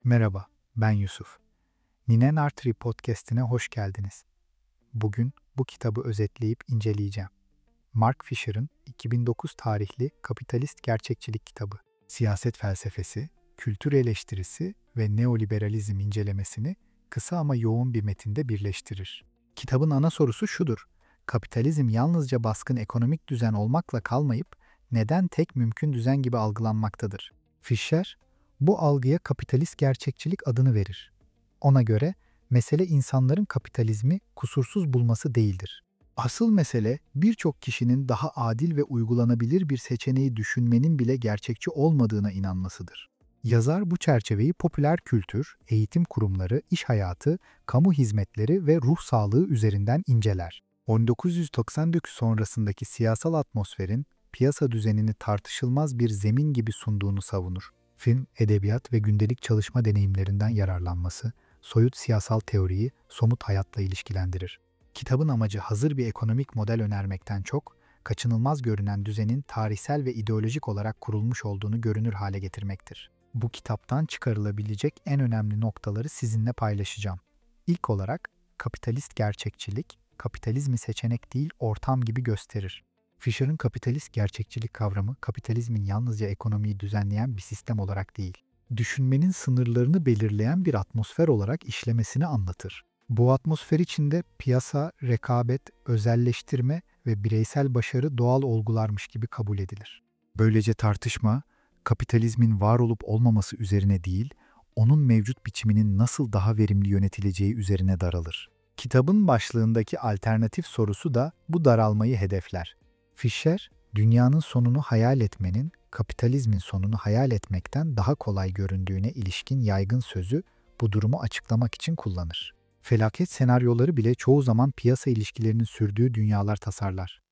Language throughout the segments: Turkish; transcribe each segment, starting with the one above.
Merhaba, ben Yusuf. Ninen Artery Podcast'ine hoş geldiniz. Bugün bu kitabı özetleyip inceleyeceğim. Mark Fisher'ın 2009 tarihli Kapitalist Gerçekçilik kitabı. Siyaset felsefesi, kültür eleştirisi ve neoliberalizm incelemesini kısa ama yoğun bir metinde birleştirir. Kitabın ana sorusu şudur: kapitalizm yalnızca baskın ekonomik düzen olmakla kalmayıp neden tek mümkün düzen gibi algılanmaktadır? Fisher, bu algıya kapitalist gerçekçilik adını verir. Ona göre mesele insanların kapitalizmi kusursuz bulması değildir. Asıl mesele birçok kişinin daha adil ve uygulanabilir bir seçeneği düşünmenin bile gerçekçi olmadığına inanmasıdır. Yazar bu çerçeveyi popüler kültür, eğitim kurumları, iş hayatı, kamu hizmetleri ve ruh sağlığı üzerinden inceler. 1999 sonrasındaki siyasal atmosferin piyasa düzenini tartışılmaz bir zemin gibi sunduğunu savunur. Film, edebiyat ve gündelik çalışma deneyimlerinden yararlanması, soyut siyasal teoriyi somut hayatla ilişkilendirir. Kitabın amacı hazır bir ekonomik model önermekten çok, kaçınılmaz görünen düzenin tarihsel ve ideolojik olarak kurulmuş olduğunu görünür hale getirmektir. Bu kitaptan çıkarılabilecek en önemli noktaları sizinle paylaşacağım. İlk olarak, kapitalist gerçekçilik, kapitalizmi seçenek değil ortam gibi gösterir. Fisher'ın kapitalist gerçekçilik kavramı, kapitalizmin yalnızca ekonomiyi düzenleyen bir sistem olarak değil, düşünmenin sınırlarını belirleyen bir atmosfer olarak işlemesini anlatır. Bu atmosfer içinde piyasa, rekabet, özelleştirme ve bireysel başarı doğal olgularmış gibi kabul edilir. Böylece tartışma, kapitalizmin var olup olmaması üzerine değil, onun mevcut biçiminin nasıl daha verimli yönetileceği üzerine daralır. Kitabın başlığındaki alternatif sorusu da bu daralmayı hedefler. Fisher, dünyanın sonunu hayal etmenin, kapitalizmin sonunu hayal etmekten daha kolay göründüğüne ilişkin yaygın sözü bu durumu açıklamak için kullanır. Felaket senaryoları bile çoğu zaman piyasa ilişkilerinin sürdüğü dünyalar tasarlar.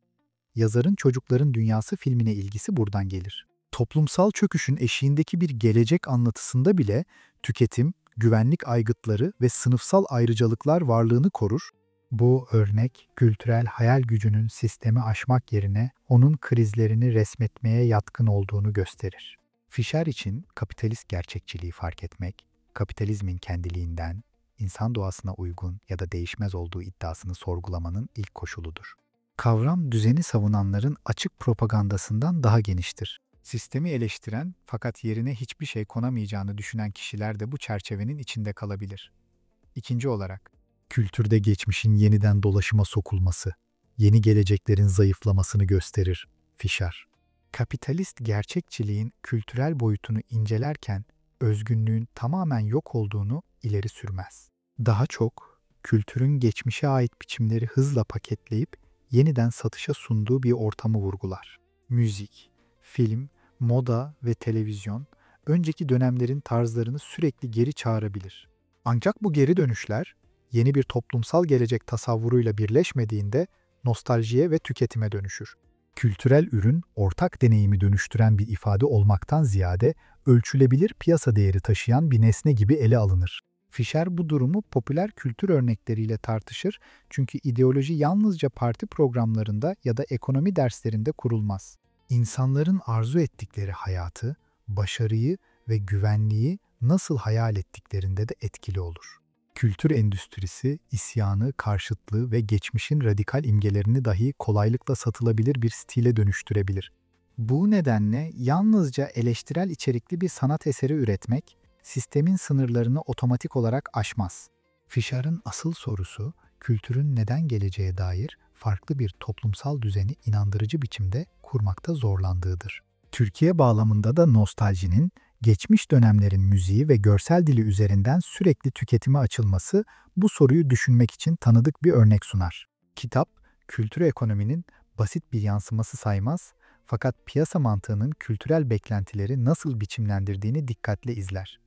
Yazarın Çocukların Dünyası filmine ilgisi buradan gelir. Toplumsal çöküşün eşiğindeki bir gelecek anlatısında bile tüketim, güvenlik aygıtları ve sınıfsal ayrıcalıklar varlığını korur. Bu örnek, kültürel hayal gücünün sistemi aşmak yerine onun krizlerini resmetmeye yatkın olduğunu gösterir. Fisher için kapitalist gerçekçiliği fark etmek, kapitalizmin kendiliğinden, insan doğasına uygun ya da değişmez olduğu iddiasını sorgulamanın ilk koşuludur. Kavram, düzeni savunanların açık propagandasından daha geniştir. Sistemi eleştiren fakat yerine hiçbir şey konamayacağını düşünen kişiler de bu çerçevenin içinde kalabilir. İkinci olarak, kültürde geçmişin yeniden dolaşıma sokulması, yeni geleceklerin zayıflamasını gösterir Fisher. Kapitalist gerçekçiliğin kültürel boyutunu incelerken özgünlüğün tamamen yok olduğunu ileri sürmez. Daha çok, kültürün geçmişe ait biçimleri hızla paketleyip yeniden satışa sunduğu bir ortamı vurgular. Müzik, film, moda ve televizyon, önceki dönemlerin tarzlarını sürekli geri çağırabilir. Ancak bu geri dönüşler, yeni bir toplumsal gelecek tasavvuruyla birleşmediğinde nostaljiye ve tüketime dönüşür. Kültürel ürün, ortak deneyimi dönüştüren bir ifade olmaktan ziyade ölçülebilir piyasa değeri taşıyan bir nesne gibi ele alınır. Fisher bu durumu popüler kültür örnekleriyle tartışır çünkü ideoloji yalnızca parti programlarında ya da ekonomi derslerinde kurulmaz. İnsanların arzu ettikleri hayatı, başarıyı ve güvenliği nasıl hayal ettiklerinde de etkili olur. Kültür endüstrisi, isyanı, karşıtlığı ve geçmişin radikal imgelerini dahi kolaylıkla satılabilir bir stile dönüştürebilir. Bu nedenle yalnızca eleştirel içerikli bir sanat eseri üretmek, sistemin sınırlarını otomatik olarak aşmaz. Fisher'ın asıl sorusu, kültürün neden geleceğe dair farklı bir toplumsal düzeni inandırıcı biçimde kurmakta zorlandığıdır. Türkiye bağlamında da nostaljinin, geçmiş dönemlerin müziği ve görsel dili üzerinden sürekli tüketime açılması bu soruyu düşünmek için tanıdık bir örnek sunar. Kitap, kültür ekonominin basit bir yansıması saymaz, fakat piyasa mantığının kültürel beklentileri nasıl biçimlendirdiğini dikkatle izler.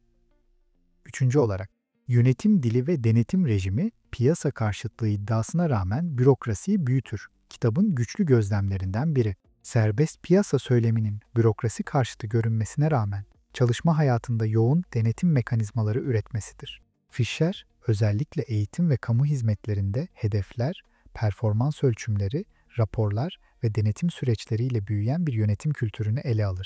Üçüncü olarak, yönetim dili ve denetim rejimi piyasa karşıtlığı iddiasına rağmen bürokrasiyi büyütür. Kitabın güçlü gözlemlerinden biri. Serbest piyasa söyleminin bürokrasi karşıtı görünmesine rağmen çalışma hayatında yoğun denetim mekanizmaları üretmesidir. Fisher, özellikle eğitim ve kamu hizmetlerinde hedefler, performans ölçümleri, raporlar ve denetim süreçleriyle büyüyen bir yönetim kültürünü ele alır.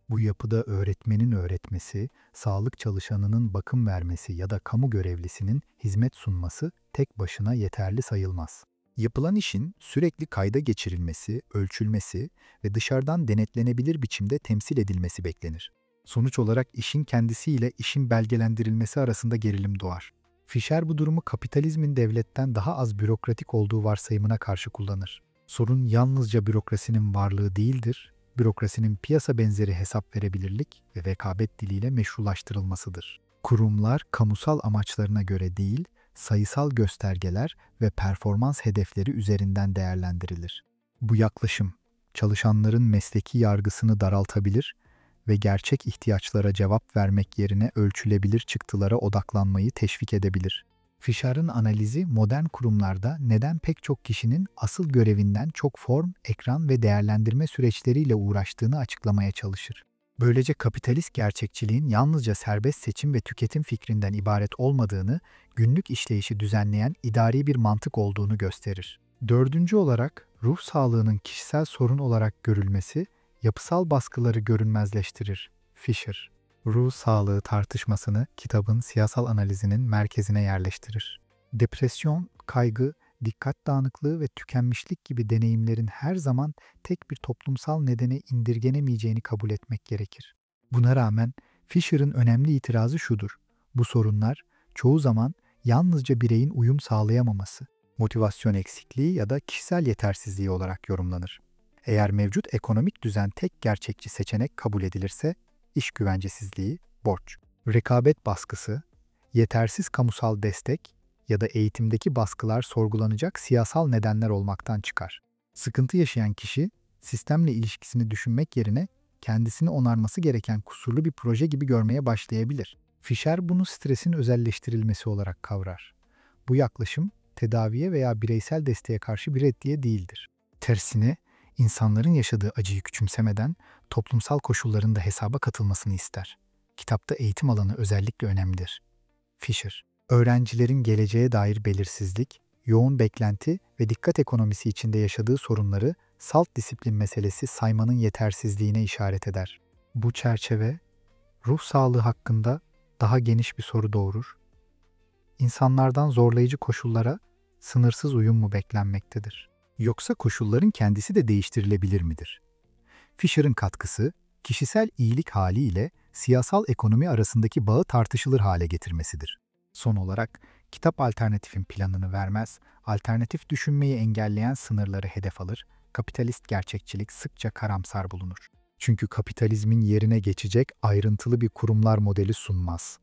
Bu yapıda öğretmenin öğretmesi, sağlık çalışanının bakım vermesi ya da kamu görevlisinin hizmet sunması tek başına yeterli sayılmaz. Yapılan işin sürekli kayda geçirilmesi, ölçülmesi ve dışarıdan denetlenebilir biçimde temsil edilmesi beklenir. Sonuç olarak işin kendisiyle işin belgelendirilmesi arasında gerilim doğar. Fisher bu durumu kapitalizmin devletten daha az bürokratik olduğu varsayımına karşı kullanır. Sorun yalnızca bürokrasinin varlığı değildir, bürokrasinin piyasa benzeri hesap verebilirlik ve rekabet diliyle meşrulaştırılmasıdır. Kurumlar kamusal amaçlarına göre değil, sayısal göstergeler ve performans hedefleri üzerinden değerlendirilir. Bu yaklaşım, çalışanların mesleki yargısını daraltabilir ve gerçek ihtiyaçlara cevap vermek yerine ölçülebilir çıktılara odaklanmayı teşvik edebilir. Fisher'ın analizi modern kurumlarda neden pek çok kişinin asıl görevinden çok form, ekran ve değerlendirme süreçleriyle uğraştığını açıklamaya çalışır. Böylece kapitalist gerçekçiliğin yalnızca serbest seçim ve tüketim fikrinden ibaret olmadığını, günlük işleyişi düzenleyen idari bir mantık olduğunu gösterir. Dördüncü olarak, ruh sağlığının kişisel sorun olarak görülmesi, yapısal baskıları görünmezleştirir. Fisher, ruh sağlığı tartışmasını kitabın siyasal analizinin merkezine yerleştirir. Depresyon, kaygı, dikkat dağınıklığı ve tükenmişlik gibi deneyimlerin her zaman tek bir toplumsal nedene indirgenemeyeceğini kabul etmek gerekir. Buna rağmen Fisher'ın önemli itirazı şudur: bu sorunlar çoğu zaman yalnızca bireyin uyum sağlayamaması, motivasyon eksikliği ya da kişisel yetersizliği olarak yorumlanır. Eğer mevcut ekonomik düzen tek gerçekçi seçenek kabul edilirse, iş güvencesizliği, borç, rekabet baskısı, yetersiz kamusal destek ya da eğitimdeki baskılar sorgulanacak siyasal nedenler olmaktan çıkar. Sıkıntı yaşayan kişi, sistemle ilişkisini düşünmek yerine kendisini onarması gereken kusurlu bir proje gibi görmeye başlayabilir. Fisher bunu stresin özelleştirilmesi olarak kavrar. Bu yaklaşım, tedaviye veya bireysel desteğe karşı bir reddiye değildir. Tersine, insanların yaşadığı acıyı küçümsemeden toplumsal koşulların da hesaba katılmasını ister. Kitapta eğitim alanı özellikle önemlidir. Fisher, öğrencilerin geleceğe dair belirsizlik, yoğun beklenti ve dikkat ekonomisi içinde yaşadığı sorunları salt disiplin meselesi saymanın yetersizliğine işaret eder. Bu çerçeve, ruh sağlığı hakkında daha geniş bir soru doğurur. İnsanlardan zorlayıcı koşullara sınırsız uyum mu beklenmektedir? Yoksa koşulların kendisi de değiştirilebilir midir? Fisher'ın katkısı, kişisel iyilik hali ile siyasal ekonomi arasındaki bağı tartışılır hale getirmesidir. Son olarak, kitap alternatifin planını vermez, alternatif düşünmeyi engelleyen sınırları hedef alır, kapitalist gerçekçilik sıkça karamsar bulunur. Çünkü kapitalizmin yerine geçecek ayrıntılı bir kurumlar modeli sunmaz.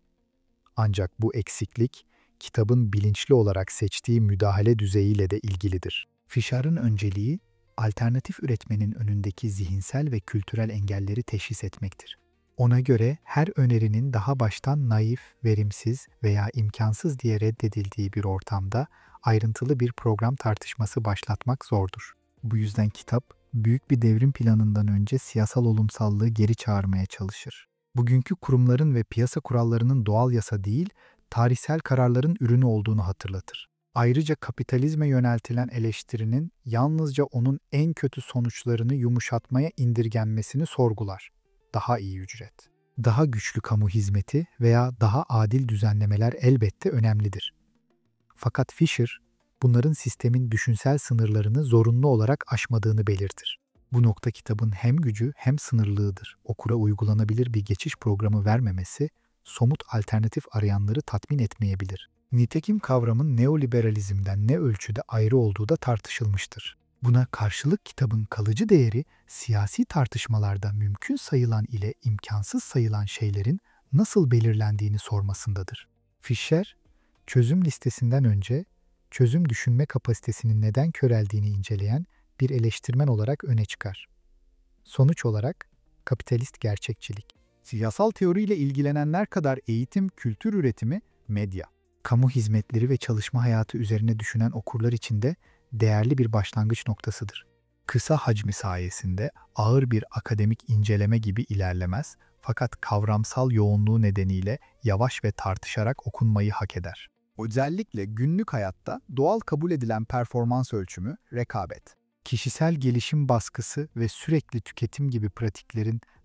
Ancak bu eksiklik, kitabın bilinçli olarak seçtiği müdahale düzeyiyle de ilgilidir. Fisher'ın önceliği, alternatif üretmenin önündeki zihinsel ve kültürel engelleri teşhis etmektir. Ona göre her önerinin daha baştan naif, verimsiz veya imkansız diye reddedildiği bir ortamda ayrıntılı bir program tartışması başlatmak zordur. Bu yüzden kitap, büyük bir devrim planından önce siyasal olumsallığı geri çağırmaya çalışır. Bugünkü kurumların ve piyasa kurallarının doğal yasa değil, tarihsel kararların ürünü olduğunu hatırlatır. Ayrıca kapitalizme yöneltilen eleştirinin yalnızca onun en kötü sonuçlarını yumuşatmaya indirgenmesini sorgular. Daha iyi ücret, daha güçlü kamu hizmeti veya daha adil düzenlemeler elbette önemlidir. Fakat Fisher, bunların sistemin düşünsel sınırlarını zorunlu olarak aşmadığını belirtir. Bu nokta kitabın hem gücü hem sınırlığıdır. Okura uygulanabilir bir geçiş programı vermemesi, somut alternatif arayanları tatmin etmeyebilir. Nitekim kavramın neoliberalizmden ne ölçüde ayrı olduğu da tartışılmıştır. Buna karşılık kitabın kalıcı değeri, siyasi tartışmalarda mümkün sayılan ile imkansız sayılan şeylerin nasıl belirlendiğini sormasındadır. Fisher, çözüm listesinden önce, çözüm düşünme kapasitesinin neden köreldiğini inceleyen bir eleştirmen olarak öne çıkar. Sonuç olarak, kapitalist gerçekçilik. Siyasal teoriyle ilgilenenler kadar eğitim, kültür üretimi, medya, kamu hizmetleri ve çalışma hayatı üzerine düşünen okurlar için de değerli bir başlangıç noktasıdır. Kısa hacmi sayesinde ağır bir akademik inceleme gibi ilerlemez, fakat kavramsal yoğunluğu nedeniyle yavaş ve tartışarak okunmayı hak eder. Özellikle günlük hayatta doğal kabul edilen performans ölçümü, rekabet, kişisel gelişim baskısı ve sürekli tüketim gibi pratiklerin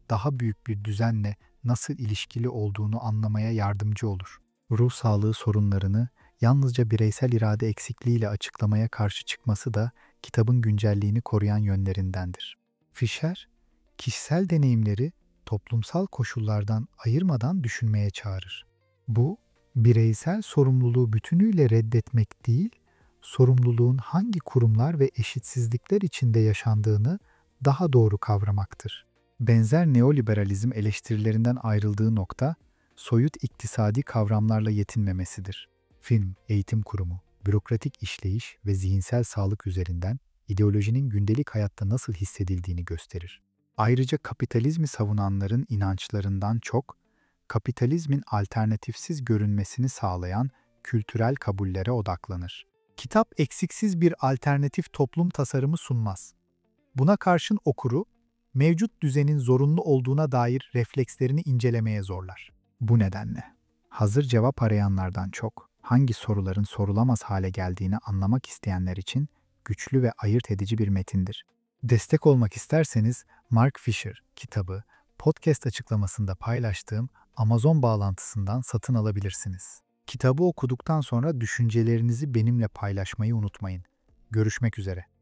daha büyük bir düzenle nasıl ilişkili olduğunu anlamaya yardımcı olur. Ruh sağlığı sorunlarını yalnızca bireysel irade eksikliğiyle açıklamaya karşı çıkması da kitabın güncelliğini koruyan yönlerindendir. Fisher, kişisel deneyimleri toplumsal koşullardan ayırmadan düşünmeye çağırır. Bu, bireysel sorumluluğu bütünüyle reddetmek değil, sorumluluğun hangi kurumlar ve eşitsizlikler içinde yaşandığını daha doğru kavramaktır. Benzer neoliberalizm eleştirilerinden ayrıldığı nokta, soyut iktisadi kavramlarla yetinmemesidir. Film, eğitim kurumu, bürokratik işleyiş ve zihinsel sağlık üzerinden ideolojinin gündelik hayatta nasıl hissedildiğini gösterir. Ayrıca kapitalizmi savunanların inançlarından çok, kapitalizmin alternatifsiz görünmesini sağlayan kültürel kabullere odaklanır. Kitap eksiksiz bir alternatif toplum tasarımı sunmaz. Buna karşın okuru, mevcut düzenin zorunlu olduğuna dair reflekslerini incelemeye zorlar. Bu nedenle, hazır cevap arayanlardan çok, hangi soruların sorulamaz hale geldiğini anlamak isteyenler için güçlü ve ayırt edici bir metindir. Destek olmak isterseniz Mark Fisher kitabı podcast açıklamasında paylaştığım Amazon bağlantısından satın alabilirsiniz. Kitabı okuduktan sonra düşüncelerinizi benimle paylaşmayı unutmayın. Görüşmek üzere.